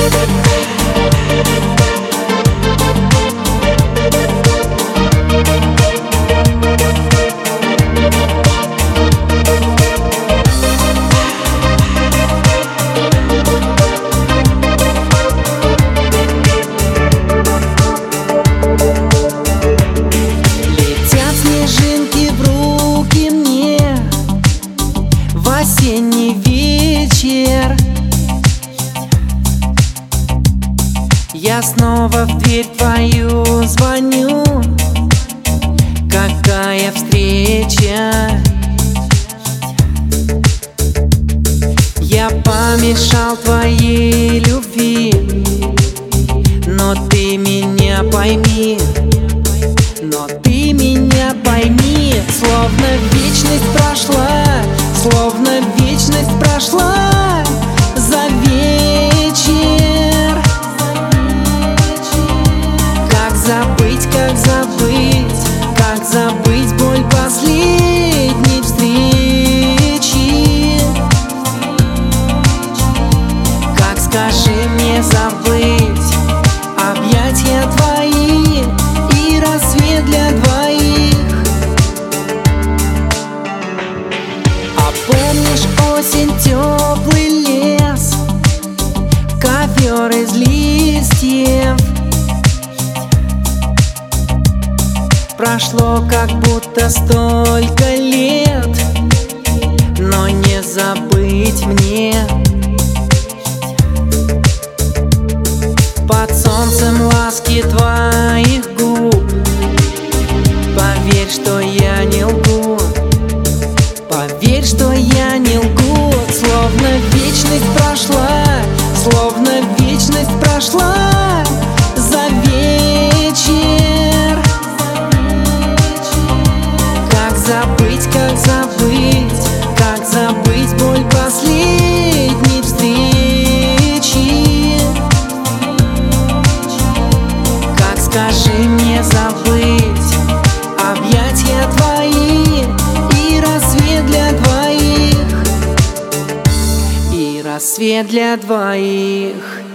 Осенний вечер, я снова в дверь твою звоню. Какая встреча! Я помешал твоей любви, но ты меня пойми, но ты меня пойми. Словно вечность прошла, словно вечность прошла за вечер. Как забыть, как забыть, как забыть боль последней встречи? Как, скажи мне, забыть объятия твои и рассвет для двоих? Помнишь осень, теплый лес, ковер из листьев? Прошло как будто столько лет, но не забыть мне. Под солнцем ласки твоих губ, поверь, что я не лгу. Поверь, что я не лгу. Словно вечность прошла, словно вечность прошла за вечер. Как забыть, как забыть, как забыть боль последней встречи? Как, скажи мне, забыть объятия твои и рассвет для двоих, и рассвет для двоих?